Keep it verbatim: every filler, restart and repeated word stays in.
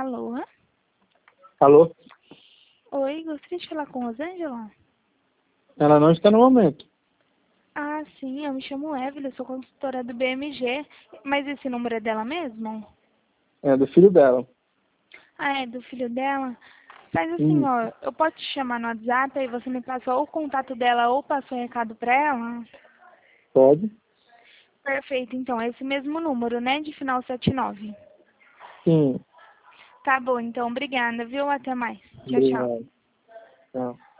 Alô? Alô? Oi, gostaria de falar com Rosângela? Ela não está no momento. Ah, sim, eu me chamo Evelyn, eu sou consultora do B M G. Mas esse número é dela mesmo? É do filho dela. Ah, é do filho dela? Faz assim, Isso. ó, eu posso te chamar no WhatsApp, aí você me passa ou o contato dela ou passa o recado pra ela? Pode? Perfeito, então, é esse mesmo número, né, de final setenta e nove. Sim. Tá bom, então, obrigada, viu? Até mais. Tchau, tchau. Obrigado. Tchau.